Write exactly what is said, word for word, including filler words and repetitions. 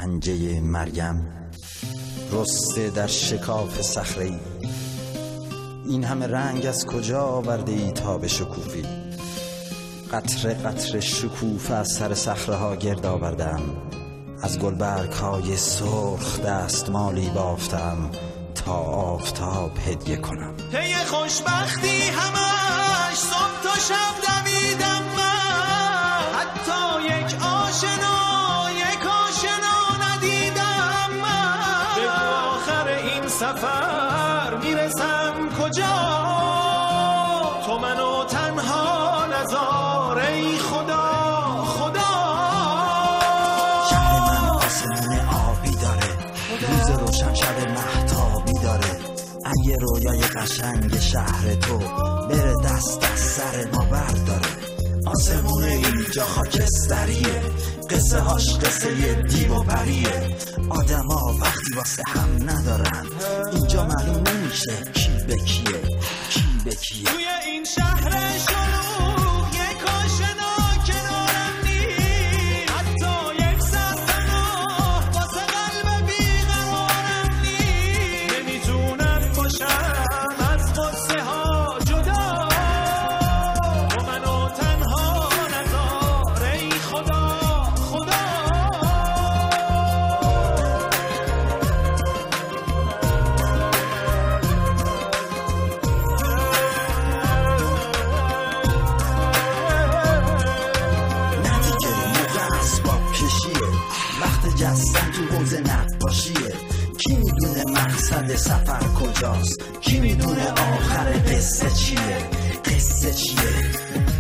پنجه مریم رسته در شکاف صخره‌ای. این همه رنگ از کجا آورده ای تا به شکوفی؟ قطره قطره شکوفه از سر صخره‌ها گرد آوردم، از گلبرگ‌های سرخ دستمالی بافتم تا آفتاب هدیه کنم. پی خوشبختی همش صبح تا شب دویدم من، حتی یک آشنا یک آشنا ندیدم من. به آخر این سفر میرسم کجا؟ تو منو تنها نذار ای خدا خدا. شهر من آسمون آبی داره، روز روشن شب مهتابی داره. اگه رویای قشنگ شهر تو بره دست از سر ما برداره. آسمون اینجا خاکستریه، قصه هاش قصه دیو و پریه. آدم ها وقتی واسه هم ندارن، اینجا معلوم نمیشه کی به کیه کی به کیه. توی این شهر شلوغ یک آشنا کنارم نیست، حتی یک سر پناه واسه قلب بیقرارم نیست. نمیتونم باشم از قصه ها جدا، تو منو تنها نذار ای خدا خدا. جستن تو حوزه نقاشیه. کی میدونه مقصد سفر کجاست؟ کی میدونه آخر قصه چیه؟ قصه چیه؟